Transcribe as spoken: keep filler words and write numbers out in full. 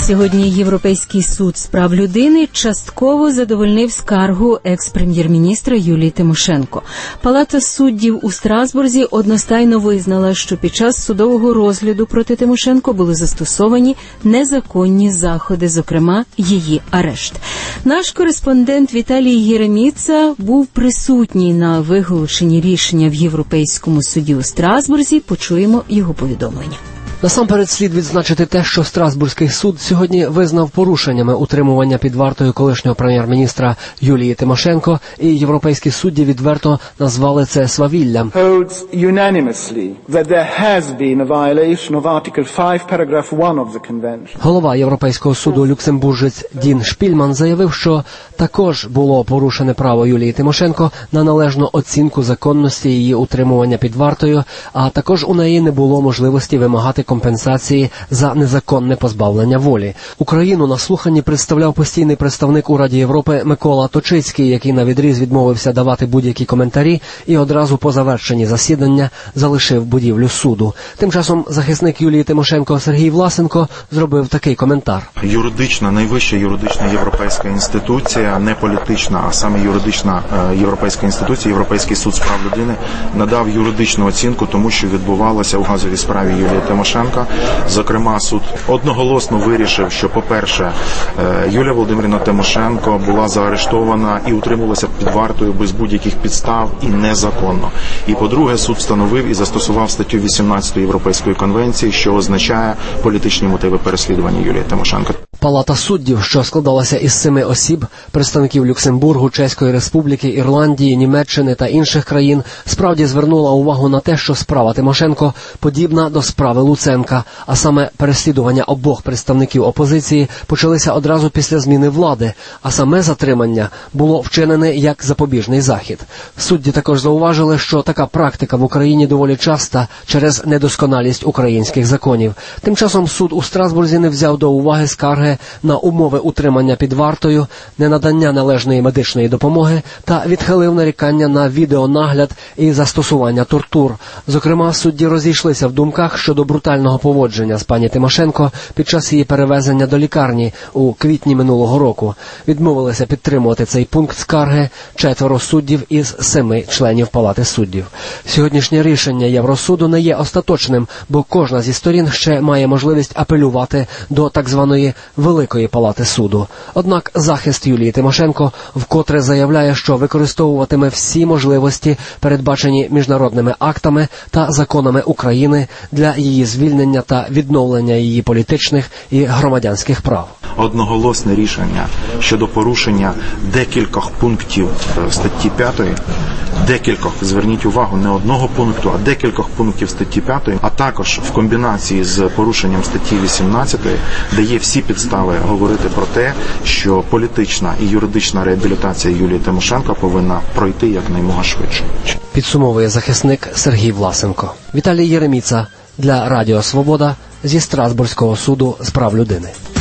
Сьогодні Європейський суд з прав людини частково задовольнив скаргу екс-прем'єр-міністра Юлії Тимошенко. Палата суддів у Страсбурзі одностайно визнала, що під час судового розгляду проти Тимошенко були застосовані незаконні заходи, зокрема її арешт. Наш кореспондент Віталій Єреміца був присутній на виголошенні рішення в Європейському суді у Страсбурзі. Почуємо його повідомлення. Насамперед слід відзначити те, що Страсбурзький суд сьогодні визнав порушеннями утримування під вартою колишнього прем'єр-міністра Юлії Тимошенко, і європейські судді відверто назвали це свавіллям. Голова Європейського суду люксембуржець Дін Шпільман заявив, що також було порушене право Юлії Тимошенко на належну оцінку законності її утримування під вартою, а також у неї не було можливості вимагати компенсації за незаконне позбавлення волі. Україну на слуханні представляв постійний представник у Раді Європи Микола Точицький, який навідріз відмовився давати будь-які коментарі і одразу по завершенні засідання залишив будівлю суду. Тим часом захисник Юлії Тимошенко Сергій Власенко зробив такий коментар. Юридична, найвища юридична європейська інституція, не політична, а саме юридична європейська інституція, Європейський суд з прав людини, надав юридичну оцінку тому, що відбувалося у газовій справі Юлії Тимошенко. Зокрема, суд одноголосно вирішив, що, по-перше, Юлія Володимирівна Тимошенко була заарештована і утримувалася під вартою без будь-яких підстав і незаконно. І, по-друге, суд встановив і застосував статтю вісімнадцять Європейської конвенції, що означає політичні мотиви переслідування Юлії Тимошенко. Палата суддів, що складалася із семи осіб, представників Люксембургу, Чеської Республіки, Ірландії, Німеччини та інших країн, справді звернула увагу на те, що справа Тимошенко подібна до справи Луценка, а саме переслідування обох представників опозиції почалися одразу після зміни влади, а саме затримання було вчинене як запобіжний захід. Судді також зауважили, що така практика в Україні доволі часта через недосконалість українських законів. Тим часом суд у Страсбурзі не взяв до уваги скарги на умови утримання під вартою, ненадання належної медичної допомоги та відхилив нарікання на відеонагляд і застосування тортур. Зокрема, судді розійшлися в думках щодо брутального поводження з пані Тимошенко під час її перевезення до лікарні у квітні минулого року. Відмовилися підтримувати цей пункт скарги четверо суддів із семи членів Палати суддів. Сьогоднішнє рішення Євросуду не є остаточним, бо кожна зі сторін ще має можливість апелювати до так званої Великої Палати суду. Однак захист Юлії Тимошенко вкотре заявляє, що використовуватиме всі можливості, передбачені міжнародними актами та законами України для її звільнення та відновлення її політичних і громадянських прав. Одноголосне рішення щодо порушення декількох пунктів статті п'ятої, декількох, зверніть увагу, не одного пункту, а декількох пунктів статті п'ятої, а також в комбінації з порушенням статті вісімнадцятої, дає всі підстави говорити про те, що політична і юридична реабілітація Юлії Тимошенко повинна пройти якнаймога швидше. Підсумовує захисник Сергій Власенко. Віталій Єреміца для Радіо Свобода зі Страсбурзького суду з прав людини.